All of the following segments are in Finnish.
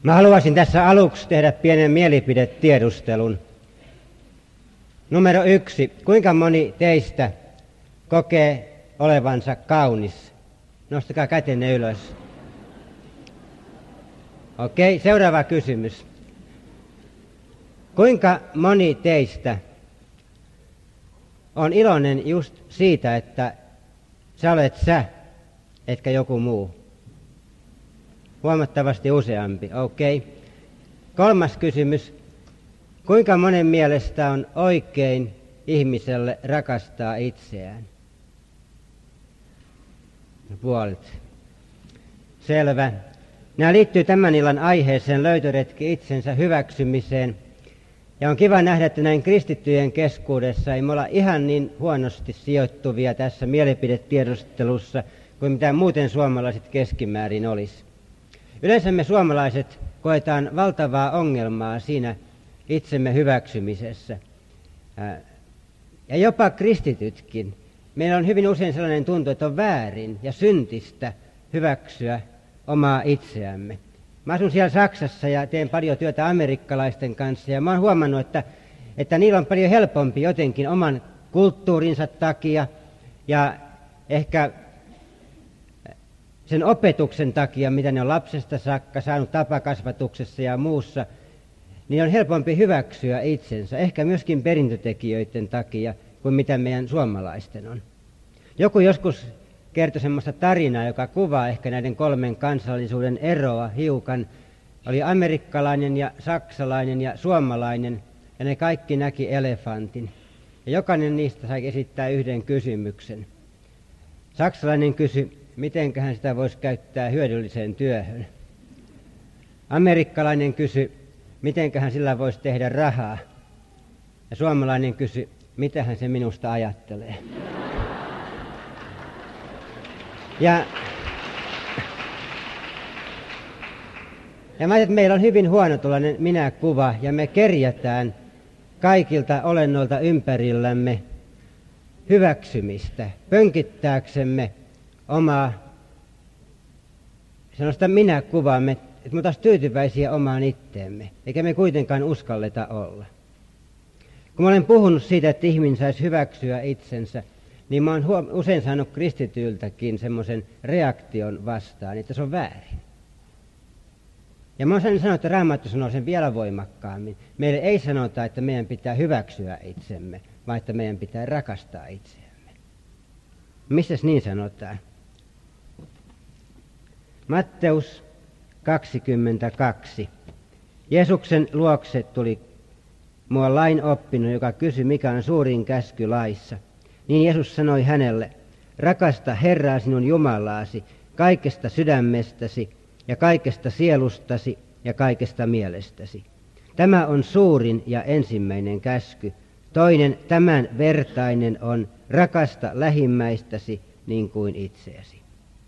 Mä haluaisin tässä aluksi tehdä pienen mielipidetiedustelun. Numero 1. Kuinka moni teistä kokee olevansa kaunis? Nostakaa kätenne ylös. Okei, seuraava kysymys. Kuinka moni teistä on iloinen just siitä, että sä olet sä, etkä joku muu? Huomattavasti useampi, okei. 3. kysymys. Kuinka monen mielestä on oikein ihmiselle rakastaa itseään? Puolet. Selvä. Nämä liittyy tämän illan aiheeseen, löytöretki itsensä hyväksymiseen. Ja on kiva nähdä, että näin kristittyjen keskuudessa ei me olla ihan niin huonosti sijoittuvia tässä mielipidetiedustelussa kuin mitä muuten suomalaiset keskimäärin olisi. Yleensä me suomalaiset koetaan valtavaa ongelmaa siinä itsemme hyväksymisessä. Ja jopa kristitytkin. Meillä on hyvin usein sellainen tuntu, että on väärin ja syntistä hyväksyä omaa itseämme. Mä asun siellä Saksassa ja teen paljon työtä amerikkalaisten kanssa ja mä oon huomannut, että niillä on paljon helpompi jotenkin oman kulttuurinsa takia ja ehkä sen opetuksen takia, mitä ne on lapsesta saakka saanut tapakasvatuksessa ja muussa, niin on helpompi hyväksyä itsensä, ehkä myöskin perintötekijöiden takia, kuin mitä meidän suomalaisten on. Joku joskus kertoi semmoista tarinaa, joka kuvaa ehkä näiden 3 kansallisuuden eroa hiukan. Oli amerikkalainen ja saksalainen ja suomalainen, ja ne kaikki näki elefantin. Ja jokainen niistä sai esittää yhden kysymyksen. Saksalainen kysyi, mitenköhän sitä voisi käyttää hyödylliseen työhön. Amerikkalainen kysyi, mitenköhän sillä voisi tehdä rahaa. Ja suomalainen kysyi, mitähän se minusta ajattelee. Ja mä ajattelin, että meillä on hyvin huono tuollainen minäkuva, ja me kerjätään kaikilta olennoilta ympärillämme hyväksymistä, pönkittääksemme omaa sellaista minäkuvaamme, että me oltaisiin tyytyväisiä omaan itteemme, eikä me kuitenkaan uskalleta olla. Kun mä olen puhunut siitä, että ihminen saisi hyväksyä itsensä, niin mä oon usein saanut kristityiltäkin semmoisen reaktion vastaan, että se on väärin. Ja mä oon sanonut, että Raamattu sanoo sen vielä voimakkaammin. Meille ei sanota, että meidän pitää hyväksyä itsemme, vaan että meidän pitää rakastaa itseämme. Missäs niin sanotaan? Matteus 22. Jeesuksen luokse tuli mua lain oppinut, joka kysyi, mikä on suurin käsky laissa. Niin Jeesus sanoi hänelle, rakasta Herraa sinun Jumalaasi kaikesta sydämestäsi ja kaikesta sielustasi ja kaikesta mielestäsi. Tämä on suurin ja ensimmäinen käsky. Toinen tämän vertainen on, rakasta lähimmäistäsi niin kuin itseäsi.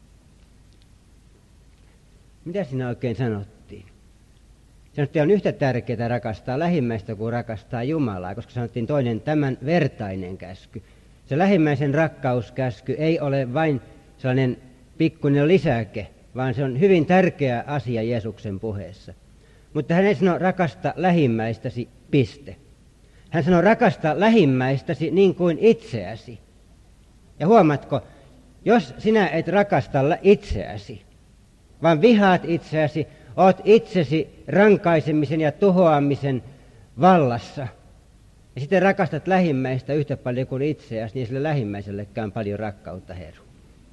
Mitä siinä oikein sanottiin? Sanottiin, että on yhtä tärkeää rakastaa lähimmäistä kuin rakastaa Jumalaa, koska sanottiin toinen tämän vertainen käsky. Se lähimmäisen rakkauskäsky ei ole vain sellainen pikkuinen lisäke, vaan se on hyvin tärkeä asia Jeesuksen puheessa. Mutta hän ei sano rakasta lähimmäistäsi, piste. Hän sanoo rakasta lähimmäistäsi niin kuin itseäsi. Ja huomaatko, jos sinä et rakasta itseäsi, vaan vihaat itseäsi, oot itsesi rankaisemisen ja tuhoamisen vallassa, ja sitten rakastat lähimmäistä yhtä paljon kuin itseäsi, niin sille lähimmäisellekään paljon rakkautta heru.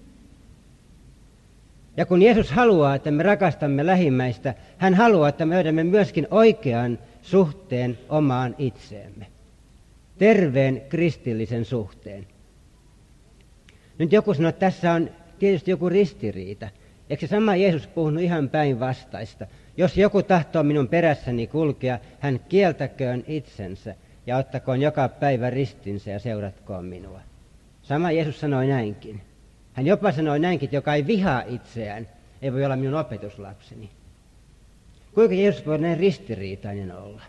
Ja kun Jeesus haluaa, että me rakastamme lähimmäistä, hän haluaa, että me löydämme myöskin oikean suhteen omaan itseemme. Terveen kristillisen suhteen. Nyt joku sanoo, että tässä on tietysti joku ristiriita. Eikö se sama Jeesus puhunut ihan päinvastaista? Jos joku tahtoo minun perässäni kulkea, hän kieltäköön itsensä ja ottakoon joka päivä ristinsä ja seuratkoon minua. Sama Jeesus sanoi näinkin. Hän jopa sanoi näinkin, että joka ei vihaa itseään, ei voi olla minun opetuslapseni. Kuinka Jeesus voi näin ristiriitainen olla?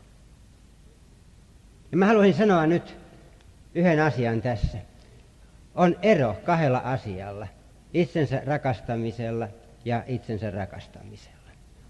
Ja mä haluaisin sanoa nyt yhden asian tässä. On ero 2 asialla, itsensä rakastamisella ja itsensä rakastamisella.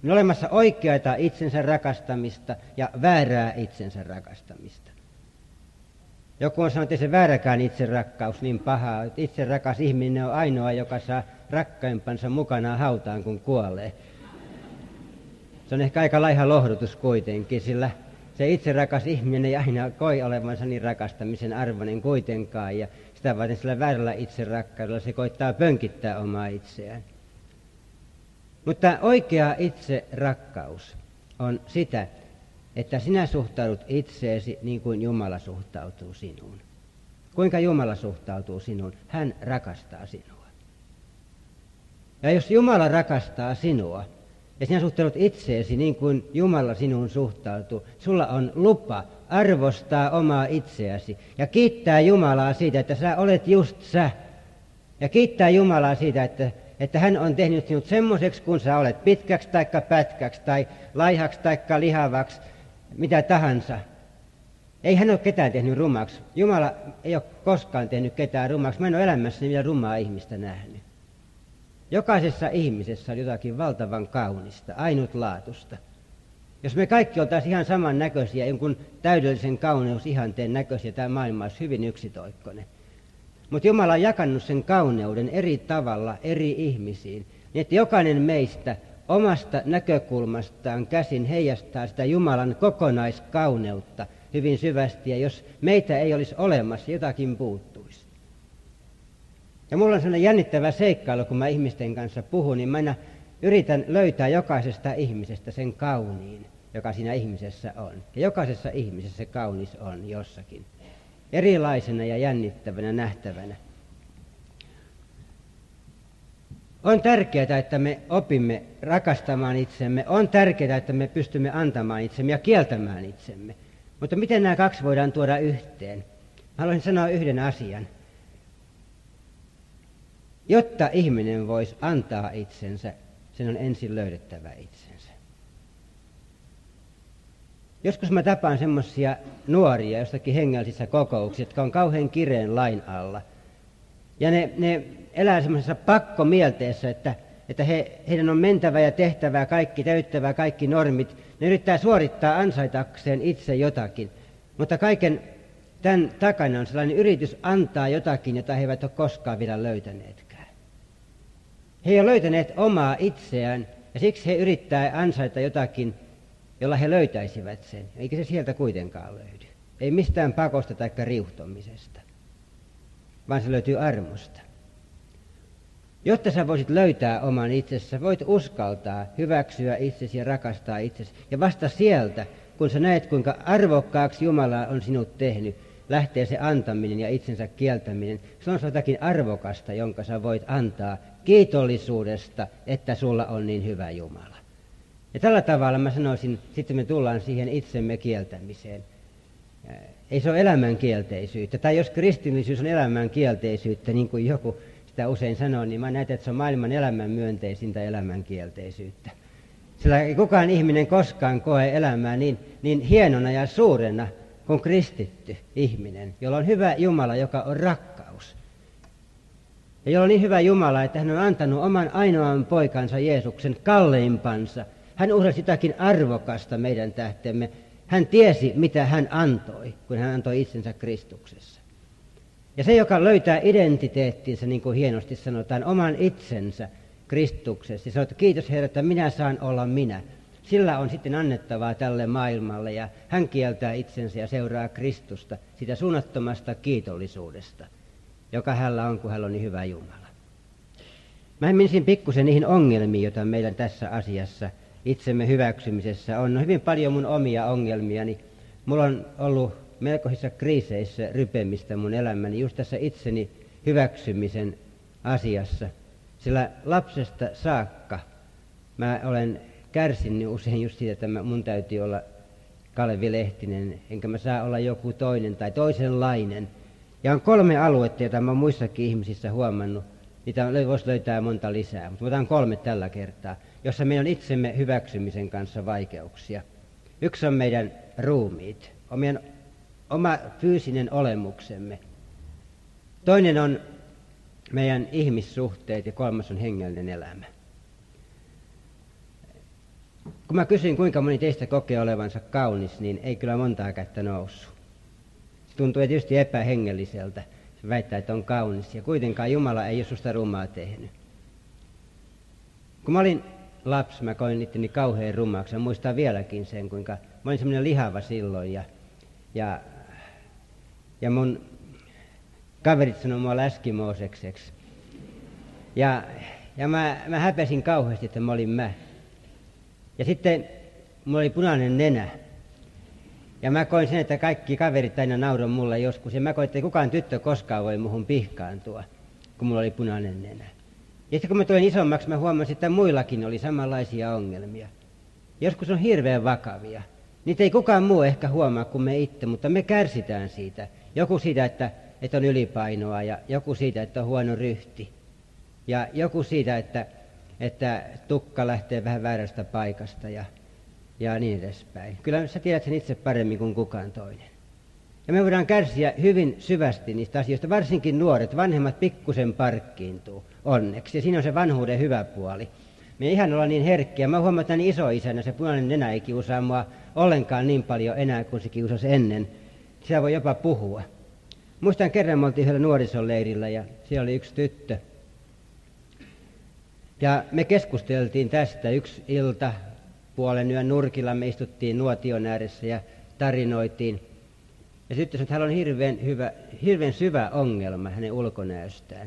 On olemassa oikeaa itsensä rakastamista ja väärää itsensä rakastamista. Joku on sanonut, että se vääräkään itserakkaus niin pahaa. Itse rakas ihminen on ainoa, joka saa rakkaimpansa mukanaan hautaan, kun kuolee. Se on ehkä aika laiha lohdutus kuitenkin, sillä se itse rakas ihminen ei aina koi olevansa niin rakastamisen arvoinen kuitenkaan. Ja sitä varten sillä väärällä itserakkaudella se koittaa pönkittää omaa itseään. Mutta oikea itserakkaus on sitä, että sinä suhtaudut itseesi niin kuin Jumala suhtautuu sinuun. Kuinka Jumala suhtautuu sinuun? Hän rakastaa sinua. Ja jos Jumala rakastaa sinua, ja sinä suhtaudut itseesi niin kuin Jumala sinuun suhtautuu, sulla on lupa arvostaa omaa itseäsi ja kiittää Jumalaa siitä, että sä olet just sä. Ja kiittää Jumalaa siitä, että hän on tehnyt sinut semmoiseksi, kun sä olet, pitkäksi tai pätkäksi tai laihaksi tai lihavaksi, mitä tahansa. Ei hän ole ketään tehnyt rumaksi. Jumala ei ole koskaan tehnyt ketään rumaksi. Mä en ole elämässäni vielä rumaa ihmistä nähnyt. Jokaisessa ihmisessä on jotakin valtavan kaunista, ainutlaatusta. Jos me kaikki oltaisiin ihan saman näköisiä, jonkun täydellisen kauneusihanteen näköisiä, tämä maailma olisi hyvin yksitoikkoinen. Mutta Jumala on jakanut sen kauneuden eri tavalla eri ihmisiin, niin että jokainen meistä omasta näkökulmastaan käsin heijastaa sitä Jumalan kokonaiskauneutta hyvin syvästi, ja jos meitä ei olisi olemassa, jotakin puuttuisi. Ja mulla on sellainen jännittävä seikkailu, kun mä ihmisten kanssa puhun, niin mä aina yritän löytää jokaisesta ihmisestä sen kauniin, joka siinä ihmisessä on. Ja jokaisessa ihmisessä se kaunis on jossakin, erilaisena ja jännittävänä nähtävänä. On tärkeää, että me opimme rakastamaan itsemme. On tärkeää, että me pystymme antamaan itsemme ja kieltämään itsemme. Mutta miten nämä kaksi voidaan tuoda yhteen? Haluaisin sanoa yhden asian. Jotta ihminen voisi antaa itsensä, sen on ensin löydettävä itsensä. Joskus mä tapaan semmoisia nuoria jostakin hengellisissä kokouksissa, jotka on kauhean kireen lain alla. Ja ne elää semmoisessa pakkomielteessä, että heidän on mentävä ja tehtävä kaikki, täyttävä kaikki normit. Ne yrittää suorittaa ansaitakseen itse jotakin. Mutta kaiken tämän takana on sellainen yritys antaa jotakin, jota he eivät ole koskaan vielä löytäneetkään. He eivät ole löytäneet omaa itseään, ja siksi he yrittää ansaita jotakin, jolla he löytäisivät sen. Eikä se sieltä kuitenkaan löydy. Ei mistään pakosta tai riuhtomisesta, vaan se löytyy armosta. Jotta sä voisit löytää oman itsesi, voit uskaltaa hyväksyä itsesi ja rakastaa itsesi. Ja vasta sieltä, kun sä näet, kuinka arvokkaaksi Jumala on sinut tehnyt, lähtee se antaminen ja itsensä kieltäminen. Se on jotakin arvokasta, jonka sä voit antaa kiitollisuudesta, että sulla on niin hyvä Jumala. Ja tällä tavalla mä sanoisin, sitten me tullaan siihen itsemme kieltämiseen. Ei se ole elämän kielteisyyttä. Tai jos kristillisyys on elämän kielteisyyttä, niin kuin joku sitä usein sanoo, niin mä näen, että se on maailman elämän myönteisintä elämän kielteisyyttä. Sillä ei kukaan ihminen koskaan koe elämää niin hienona ja suurena kuin kristitty ihminen, jolla on hyvä Jumala, joka on rakkaus. Ja jolla on niin hyvä Jumala, että hän on antanut oman ainoan poikansa Jeesuksen kalleimpansa. Hän uhrasi jotakin arvokasta meidän tähtemme. Hän tiesi, mitä hän antoi, kun hän antoi itsensä Kristuksessa. Ja se, joka löytää identiteettinsä, niin kuin hienosti sanotaan, oman itsensä Kristuksessa, ja sanoo, että kiitos Herra, että minä saan olla minä. Sillä on sitten annettavaa tälle maailmalle, ja hän kieltää itsensä ja seuraa Kristusta sitä suunnattomasta kiitollisuudesta, joka hänellä on, kun hän on niin hyvä Jumala. Mä menisin pikkusen niihin ongelmiin, joita meidän tässä asiassa itsemme hyväksymisessä on. No, hyvin paljon mun omia ongelmiani. Mulla on ollut melkoisissa kriiseissä rypemistä mun elämäni just tässä itseni hyväksymisen asiassa. Sillä lapsesta saakka mä olen kärsinyt usein just siitä, että mun täytyy olla Kalevi Lehtinen, enkä mä saa olla joku toinen tai toisenlainen. Ja on 3 aluetta, joita mä oon muissakin ihmisissä huomannut. Niitä voisi löytää monta lisää, mutta otan 3 tällä kertaa, jossa meillä on itsemme hyväksymisen kanssa vaikeuksia. Yksi on meidän ruumiit, oma fyysinen olemuksemme. Toinen on meidän ihmissuhteet ja 3. on hengellinen elämä. Kun mä kysyin, kuinka moni teistä kokee olevansa kaunis, niin ei kyllä montaa kättä noussut. Se tuntuu tietysti epähengelliseltä. Se väittää, että on kaunis, ja kuitenkaan Jumala ei ole susta rumaa tehnyt. Kun mä olin lapsi, mä koin itteni kauhean rumaaksi. Mä muistan vieläkin sen, kuinka mä olin semmoinen lihava silloin, ja mun kaverit sanoi mua läskimoosekseksi. Ja mä häpesin kauheasti, että mä olin mä. Ja sitten mulla oli punainen nenä. Ja mä koin sen, että kaikki kaverit aina nauroi mulle joskus. Ja mä koin, että ei kukaan tyttö koskaan voi muhun pihkaantua, kun mulla oli punainen nenä. Ja sitten kun mä tulin isommaksi, mä huomasin, että muillakin oli samanlaisia ongelmia. Joskus on hirveän vakavia. Niitä ei kukaan muu ehkä huomaa kuin me itse, mutta me kärsitään siitä. Joku siitä, että on ylipainoa, ja joku siitä, että on huono ryhti. Ja joku siitä, että tukka lähtee vähän väärästä paikasta ja niin edespäin. Kyllä sä tiedät sen itse paremmin kuin kukaan toinen. Ja me voidaan kärsiä hyvin syvästi niistä asioista, varsinkin nuoret, vanhemmat pikkusen parkkiintuu onneksi. Ja siinä on se vanhuuden hyvä puoli. Me ei ihan olla niin herkkiä. Mä huomaan, että niin isoisänä se punainen nenä ei kiusaa mua ollenkaan niin paljon enää kuin se kiusasi ennen. Sitä voi jopa puhua. Muistan kerran me oltiin yhdellä nuorisoleirillä ja siellä oli yksi tyttö. Ja me keskusteltiin tästä yksi ilta, puolen yön nurkilla me istuttiin nuotion ääressä ja tarinoitiin. Ja sitten sanoi, että hänellä on hirveän syvä ongelma hänen ulkonäöstään.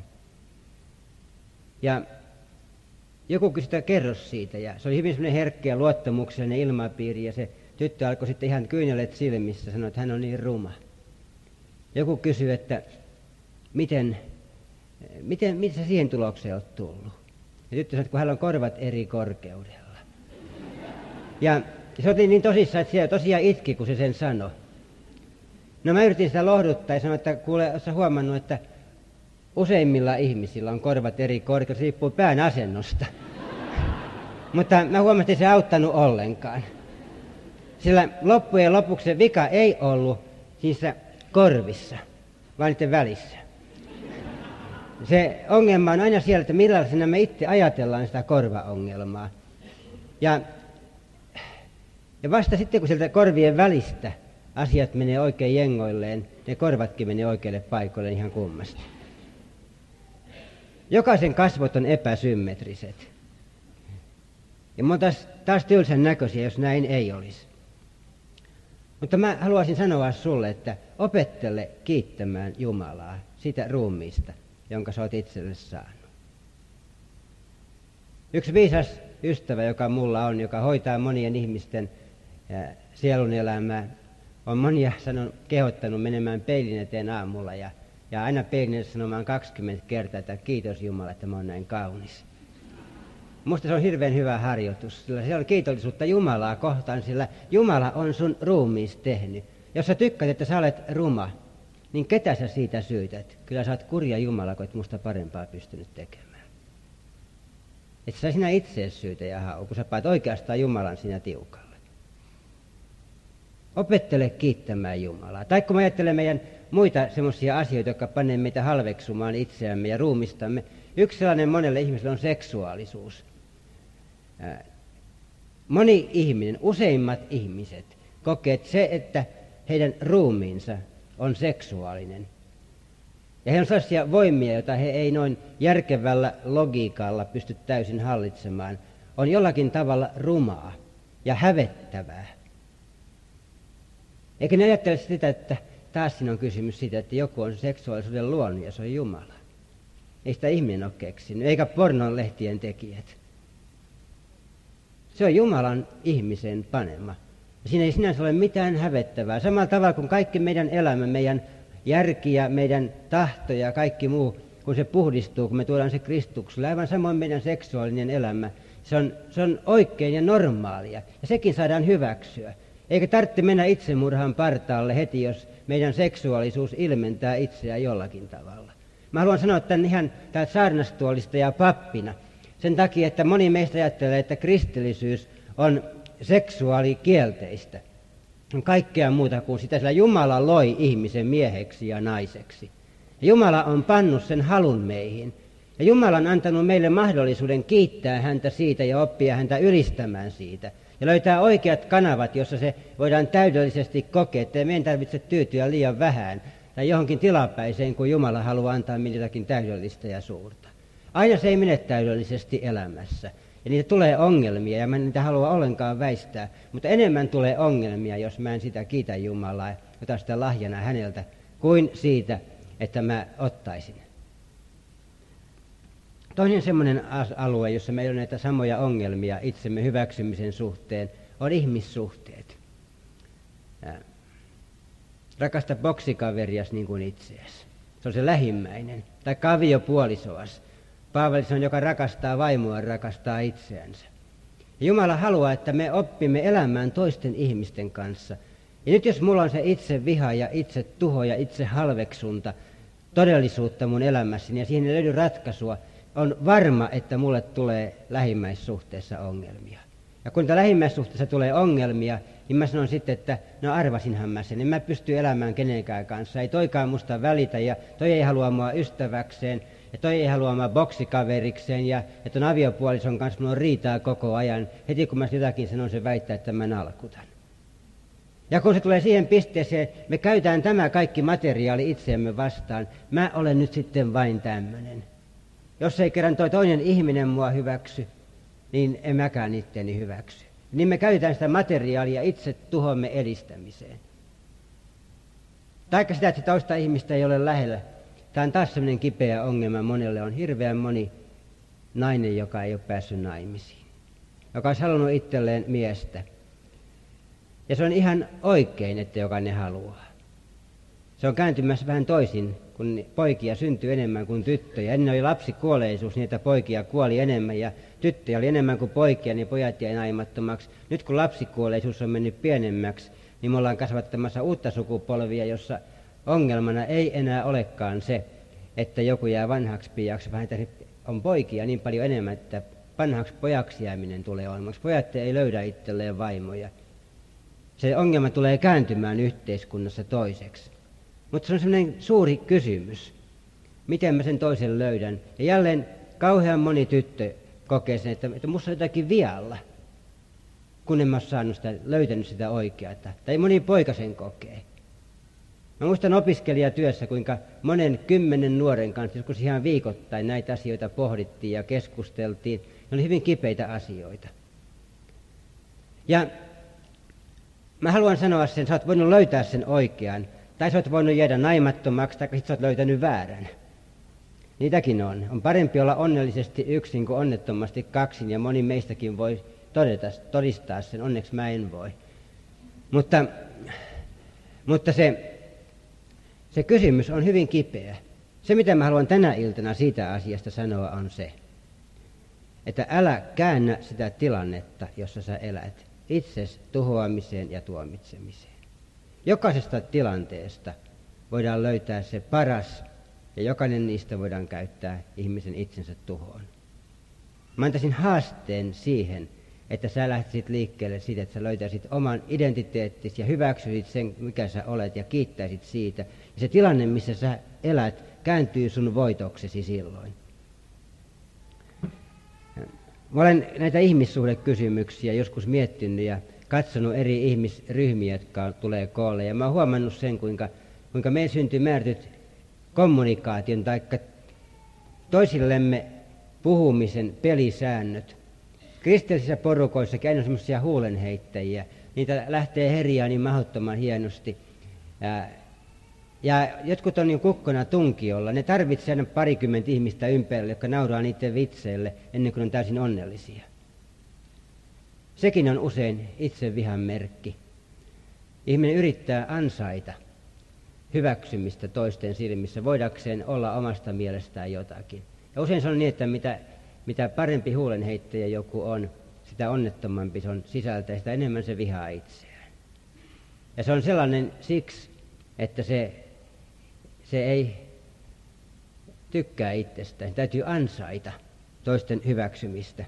Ja joku kysyi, että kerro siitä. Ja se oli hyvin semmoinen herkkä ja luottamuksellinen ilmapiiri. Ja se tyttö alkoi sitten ihan kyynelet silmissä sanoa, että hän on niin ruma. Joku kysyi, että miten sä siihen tulokseen olet tullut? Ja tyttö sanoi, että kun hänellä on korvat eri korkeudella. Ja se oli niin tosissaan, että siellä tosiaan itki, kun se sen sanoi. No mä yritin sitä lohduttaa ja sanoin, että kuule, ootko sä huomannut, että useimmilla ihmisillä on korvat eri korkeudella, se riippuu pään asennosta. Mutta mä huomasin, että se ei auttanut ollenkaan. Sillä loppujen lopuksi se vika ei ollut niissä korvissa, vaan niiden välissä. Se ongelma on aina siellä, että millaisena me itse ajatellaan sitä korvaongelmaa. Ja vasta sitten, kun sieltä korvien välistä asiat menee oikein jengoilleen, ne korvatkin menee oikeille paikoille ihan kummasti. Jokaisen kasvot on epäsymmetriset. Ja me on taas tylsän näköisiä, jos näin ei olisi. Mutta mä haluaisin sanoa sulle, että opettele kiittämään Jumalaa siitä ruumiista, jonka sä oot itselle saanut. Yksi viisas ystävä, joka mulla on, joka hoitaa monien ihmisten sielun elämää, on monia kehottanut menemään peilin eteen aamulla ja aina peilin eteen sanomaan 20 kertaa, että kiitos Jumala, että mä oon näin kaunis. Musta se on hirveän hyvä harjoitus, sillä se on kiitollisuutta Jumalaa kohtaan, sillä Jumala on sun ruumiis tehnyt. Jos sä tykkäät, että sä olet ruma, niin ketä sä siitä syytät? Kyllä sä oot kurja Jumala, kun et musta parempaa pystynyt tekemään. Et sä sinä itseesi syytä ja hau, kun sä paat oikeastaan Jumalan siinä tiukalle. Opettele kiittämään Jumalaa. Tai kun mä ajattelen meidän muita semmoisia asioita, jotka panee meitä halveksumaan itseämme ja ruumistamme. Yksi sellainen monelle ihmiselle on seksuaalisuus. Moni ihminen, useimmat ihmiset, kokee se, että heidän ruumiinsa on seksuaalinen. Ja he on sellaisia voimia, joita he ei noin järkevällä logiikalla pysty täysin hallitsemaan. On jollakin tavalla rumaa ja hävettävää. Eikä ne ajattele sitä, että taas siinä on kysymys siitä, että joku on seksuaalisuuden luonut ja se on Jumala. Ei sitä ihminen ole keksinyt, eikä pornon lehtien tekijät. Se on Jumalan ihmisen panema. Ja siinä ei sinänsä ole mitään hävettävää. Samalla tavalla kuin kaikki meidän elämä, meidän järki ja meidän tahto ja kaikki muu, kun se puhdistuu, kun me tuodaan se Kristukselle. Aivan samoin meidän seksuaalinen elämä. Se on oikein ja normaalia. Ja sekin saadaan hyväksyä. Eikä tarvitse mennä itsemurhan partaalle heti, jos meidän seksuaalisuus ilmentää itseään jollakin tavalla. Mä haluan sanoa tämän ihan täältä saarnastuolista ja pappina. Sen takia, että moni meistä ajattelee, että kristillisyys on seksuaalikielteistä. On kaikkea muuta kuin sitä, sillä Jumala loi ihmisen mieheksi ja naiseksi. Ja Jumala on pannut sen halun meihin. Ja Jumala on antanut meille mahdollisuuden kiittää häntä siitä ja oppia häntä ylistämään siitä. Ja löytää oikeat kanavat, jossa se voidaan täydellisesti kokea, että meidän tarvitse tyytyä liian vähän tai johonkin tilapäiseen, kun Jumala haluaa antaa meille jotakin täydellistä ja suurta. Aina se ei mene täydellisesti elämässä. Ja niitä tulee ongelmia, ja mä en niitä halua ollenkaan väistää. Mutta enemmän tulee ongelmia, jos mä en sitä kiitä Jumalaa ja ota sitä lahjana häneltä, kuin siitä, että mä ottaisin. Toinen semmoinen alue, jossa meillä on näitä samoja ongelmia itsemme hyväksymisen suhteen, on ihmissuhteet. Rakasta boksikaverias niin kuin itseäsi. Se on se lähimmäinen. Tai kaviopuolisoas. Paavali on, joka rakastaa vaimoa, rakastaa itseänsä. Ja Jumala haluaa, että me oppimme elämään toisten ihmisten kanssa. Ja nyt jos mulla on se itse viha ja itse tuho ja itse halveksunta todellisuutta mun elämässäni ja siihen ei löydy ratkaisua, on varma, että mulle tulee lähimmäissuhteessa ongelmia. Ja kun lähimmäissuhteessa tulee ongelmia, niin mä sanon sitten, että no arvasinhan mä sen, en mä pysty elämään kenenkään kanssa. Ei toikaan musta välitä ja toi ei halua mua ystäväkseen ja toi ei halua mua boksikaverikseen ja ton aviopuolison kanssa mulla on riitaa koko ajan. Heti kun mä jotakin sanon, se väittää, että mä nalkutan. Ja kun se tulee siihen pisteeseen, me käytetään tämä kaikki materiaali itseämme vastaan. Mä olen nyt sitten vain tämmöinen. Jos ei kerran toi toinen ihminen mua hyväksy, niin en mäkään itseäni hyväksy. Niin me käytetään sitä materiaalia itse tuhomme edistämiseen. Taikka sitä, että toista ihmistä ei ole lähellä. Tämä on taas sellainen kipeä ongelma monelle. On hirveän moni nainen, joka ei ole päässyt naimisiin. Joka olisi halunnut itselleen miestä. Ja se on ihan oikein, että jokainen haluaa. Se on kääntymässä vähän toisin, kun poikia syntyy enemmän kuin tyttöjä. Ennen oli lapsikuolleisuus, niin että poikia kuoli enemmän ja tyttöjä oli enemmän kuin poikia, niin pojat jäi naimattomaksi. Nyt kun lapsikuolleisuus on mennyt pienemmäksi, niin me ollaan kasvattamassa uutta sukupolvia, jossa ongelmana ei enää olekaan se, että joku jää vanhaksi piiaksi, vaan että on poikia niin paljon enemmän, että vanhaksi pojaksi jääminen tulee olemassa. Pojat ei löydä itselleen vaimoja. Se ongelma tulee kääntymään yhteiskunnassa toiseksi. Mutta se on sellainen suuri kysymys, miten mä sen toisen löydän. Ja jälleen kauhean moni tyttö kokee sen, että musta on jotakin vialla, kun en mä ole löytänyt sitä oikeata. Tai moni poika sen kokee. Mä muistan opiskelijatyössä, kuinka monen 10 nuoren kanssa, joskus ihan viikoittain näitä asioita pohdittiin ja keskusteltiin. Ne oli hyvin kipeitä asioita. Ja mä haluan sanoa sen, sä oot voinut löytää sen oikean. Tai sä oot voinut jäädä naimattomaksi, tai sit sä oot löytänyt väärän. Niitäkin on. On parempi olla onnellisesti yksin kuin onnettomasti kaksin, ja moni meistäkin voi todistaa sen. Onneksi mä en voi. Mutta se kysymys on hyvin kipeä. Se, mitä mä haluan tänä iltana siitä asiasta sanoa, on se, että älä käännä sitä tilannetta, jossa sä elät, itses tuhoamiseen ja tuomitsemiseen. Jokaisesta tilanteesta voidaan löytää se paras, ja jokainen niistä voidaan käyttää ihmisen itsensä tuhoon. Mä antaisin haasteen siihen, että sä lähtisit liikkeelle siitä, että sä löytäisit oman identiteettisi ja hyväksyisit sen, mikä sä olet, ja kiittäisit siitä. Ja se tilanne, missä sä elät, kääntyy sun voitoksesi silloin. Mä olen näitä ihmissuhdekysymyksiä joskus miettinyt ja katsonut eri ihmisryhmiä, jotka tulee koolle. Ja mä oon huomannut sen, kuinka meillä syntyy määrätyt kommunikaation tai toisillemme puhumisen pelisäännöt. Kristillisissä porukoissakin aina on semmoisia huulenheittäjiä. Niitä lähtee herjaa niin mahdottoman hienosti. Ja jotkut on niin kukkona tunkiolla. Ne tarvitsee aina 20 ihmistä ympärille, jotka nauraa niiden vitseille ennen kuin on täysin onnellisia. Sekin on usein itsevihan merkki. Ihminen yrittää ansaita hyväksymistä toisten silmissä, voidakseen olla omasta mielestään jotakin. Ja usein se on niin, että mitä parempi huulenheittäjä joku on, sitä onnettomampi se on sisältä ja sitä enemmän se vihaa itseään. Ja se on sellainen siksi, että se ei tykkää itsestään. Täytyy ansaita toisten hyväksymistä.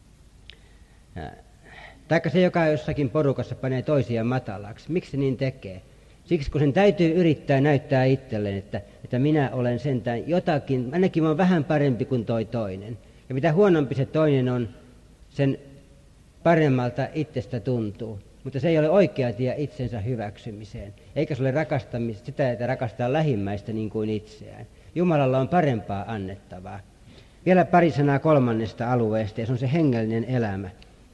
Taikka se, joka jossakin porukassa panee toisia matalaksi. Miksi se niin tekee? Siksi, kun sen täytyy yrittää näyttää itselleen, että minä olen sentään jotakin, ainakin mä oon vähän parempi kuin toi toinen. Ja mitä huonompi se toinen on, sen paremmalta itsestä tuntuu. Mutta se ei ole oikea tie itsensä hyväksymiseen. Eikä se ole sitä, että rakastaa lähimmäistä niin kuin itseään. Jumalalla on parempaa annettavaa. Vielä pari sanaa kolmannesta alueesta, ja se on se hengellinen elämä.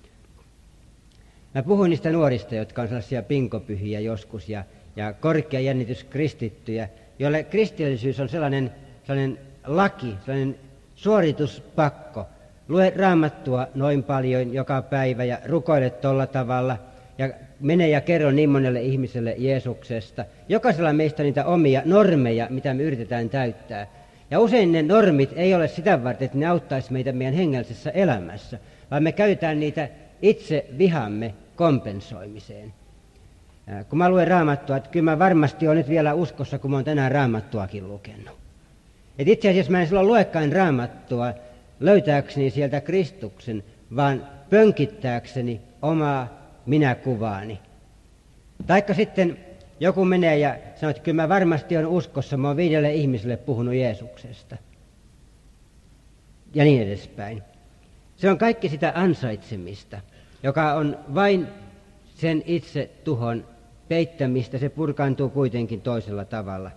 Mä puhuin niistä nuorista, jotka on sellaisia pinkopyhiä joskus ja korkea jännitys kristittyjä, joille kristillisyys on sellainen laki, sellainen suorituspakko. Lue Raamattua noin paljon joka päivä ja rukoile tolla tavalla ja mene ja kerro niin monelle ihmiselle Jeesuksesta. Jokaisella meistä on niitä omia normeja, mitä me yritetään täyttää. Ja usein ne normit ei ole sitä varten, että ne auttaisi meitä meidän hengellisessä elämässä, vaan me käytetään niitä itse vihamme kompensoimiseen. Kun mä luen Raamattua, että kyllä mä varmasti olen nyt vielä uskossa, kun mä oon tänään Raamattuakin lukenut. Et itse asiassa mä en silloin luekaan Raamattua löytääkseni sieltä Kristuksen, vaan pönkittääkseni omaa minäkuvaani. Taikka sitten joku menee ja sanoo, että kyllä mä varmasti olen uskossa, mä oon 5 ihmiselle puhunut Jeesuksesta. Ja niin edespäin. Se on kaikki sitä ansaitsemista, joka on vain sen itse tuhon peittämistä, se purkaantuu kuitenkin toisella tavalla.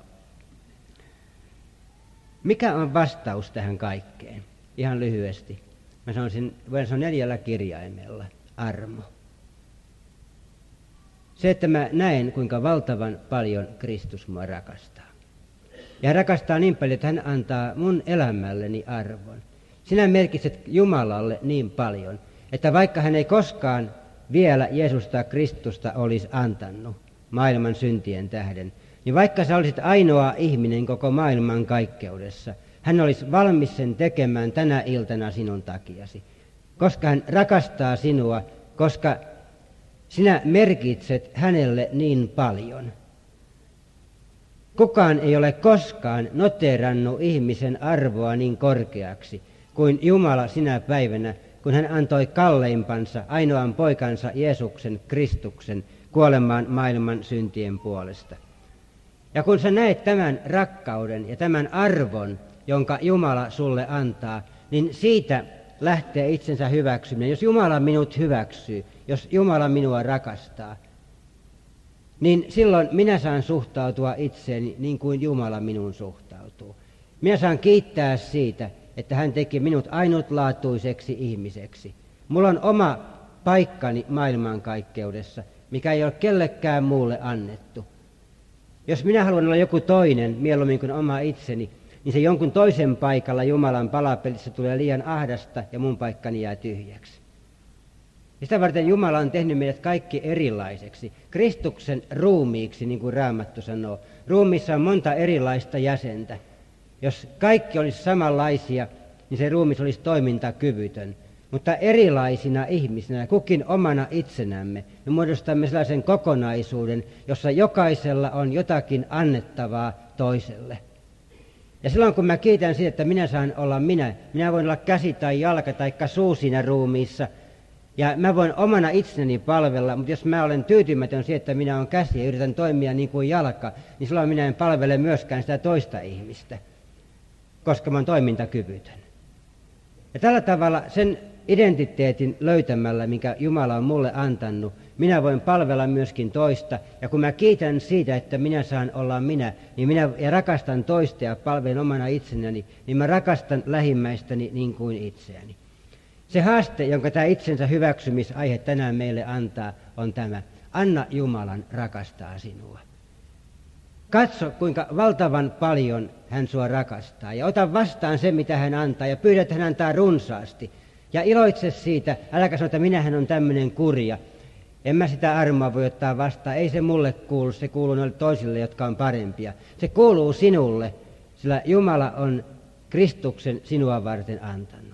Mikä on vastaus tähän kaikkeen? Ihan lyhyesti. Mä sanoisin, se on 4 kirjaimella. Armo. Se, että mä näen, kuinka valtavan paljon Kristus mua rakastaa. Ja hän rakastaa niin paljon, että hän antaa mun elämälleni arvon. Sinä merkitset Jumalalle niin paljon, että vaikka hän ei koskaan vielä Jeesusta Kristusta olisi antanut maailman syntien tähden, niin vaikka sä olisit ainoa ihminen koko maailman kaikkeudessa, hän olisi valmis sen tekemään tänä iltana sinun takiasi. Koska hän rakastaa sinua, koska sinä merkitset hänelle niin paljon. Kukaan ei ole koskaan noteerannut ihmisen arvoa niin korkeaksi kuin Jumala sinä päivänä, kun hän antoi kalleimpansa, ainoan poikansa Jeesuksen Kristuksen kuolemaan maailman syntien puolesta. Ja kun sä näet tämän rakkauden ja tämän arvon, jonka Jumala sulle antaa, niin siitä lähtee itsensä hyväksyminen. Jos Jumala minut hyväksyy, jos Jumala minua rakastaa, niin silloin minä saan suhtautua itseeni niin kuin Jumala minuun suhtautuu. Minä saan kiittää siitä, että hän teki minut ainutlaatuiseksi ihmiseksi. Mulla on oma paikkani maailmankaikkeudessa, mikä ei ole kellekään muulle annettu. Jos minä haluan olla joku toinen, mieluummin kuin oma itseni, niin se jonkun toisen paikalla Jumalan palapelissä tulee liian ahdasta ja mun paikkani jää tyhjäksi. Ja sitä varten Jumala on tehnyt meidät kaikki erilaiseksi, Kristuksen ruumiiksi, niin kuin Raamattu sanoo. Ruumiissa on monta erilaista jäsentä. Jos kaikki olisi samanlaisia, niin se ruumis olisi toimintakyvytön. Mutta erilaisina ihmisinä, kukin omana itsenämme, me muodostamme sellaisen kokonaisuuden, jossa jokaisella on jotakin annettavaa toiselle. Ja silloin kun mä kiitän siitä, että minä saan olla minä voin olla käsi tai jalka tai suu siinä ruumiissa, ja mä voin omana itsenäni palvella, mutta jos mä olen tyytymätön siihen, että minä olen käsi ja yritän toimia niin kuin jalka, niin silloin minä en palvele myöskään sitä toista ihmistä, koska mä olen toimintakyvytön. Ja tällä tavalla sen identiteetin löytämällä, minkä Jumala on mulle antanut, minä voin palvella myöskin toista. Ja kun mä kiitän siitä, että minä saan olla minä, niin ja rakastan toista ja palvelen omana itsenäni, niin mä rakastan lähimmäistäni niin kuin itseäni. Se haaste, jonka tämä itsensä hyväksymisaihe tänään meille antaa, on tämä. Anna Jumalan rakastaa sinua. Katso, kuinka valtavan paljon hän sua rakastaa ja ota vastaan se, mitä hän antaa ja pyydä, että hän antaa runsaasti. Ja iloitse siitä, äläkä sano, että minähän on tämmöinen kurja. En mä sitä armoa voi ottaa vastaan, ei se mulle kuulu, se kuuluu noille toisille, jotka on parempia. Se kuuluu sinulle, sillä Jumala on Kristuksen sinua varten antanut.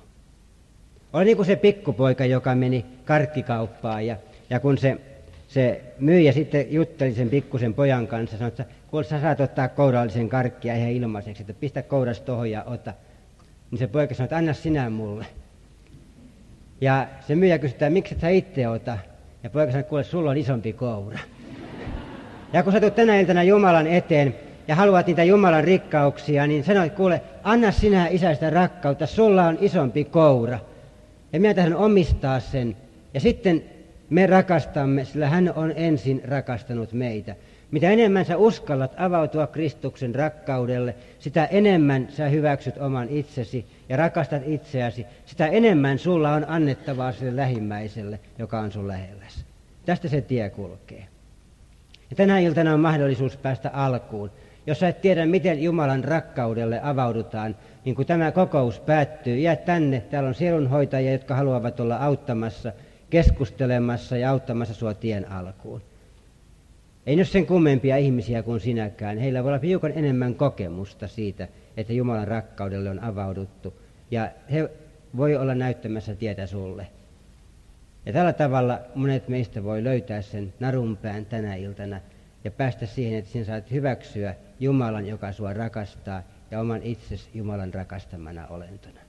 Oli niin kuin se pikkupoika, joka meni karkkikauppaan ja kun se myyjä sitten jutteli sen pikkusen pojan kanssa, sanoi, että kuule, sä saat ottaa kourallisen karkkia ihan ilmaiseksi, että pistä kouras tohon ja ota. Niin se poika sanoi, että anna sinä mulle. Ja se myyjä kysytään, miksi et sä itse ota? Ja poika sanoi, että kuule, sulla on isompi koura. Ja kun sä tulet tänä iltana Jumalan eteen ja haluat niitä Jumalan rikkauksia, niin sanoi, että kuule, anna sinä isästä rakkautta, sulla on isompi koura. Ja minä tahdon omistaa sen Ja sitten me rakastamme, sillä hän on ensin rakastanut meitä. Mitä enemmän sä uskallat avautua Kristuksen rakkaudelle, sitä enemmän sä hyväksyt oman itsesi ja rakastat itseäsi, sitä enemmän sulla on annettavaa sille lähimmäiselle, joka on sun lähelläsi. Tästä se tie kulkee. Ja tänä iltana on mahdollisuus päästä alkuun. Jos sä et tiedä, miten Jumalan rakkaudelle avaudutaan, niin kun tämä kokous päättyy, jää tänne. Täällä on sielunhoitajia, jotka haluavat olla auttamassa, keskustelemassa ja auttamassa sua tien alkuun. Ei ole sen kummempia ihmisiä kuin sinäkään. Heillä voi olla hiukan enemmän kokemusta siitä, että Jumalan rakkaudelle on avauduttu. Ja he voi olla näyttämässä tietä sulle. Ja tällä tavalla monet meistä voi löytää sen narunpään tänä iltana ja päästä siihen, että sinä saat hyväksyä Jumalan, joka sua rakastaa, ja oman itsesi Jumalan rakastamana olentona.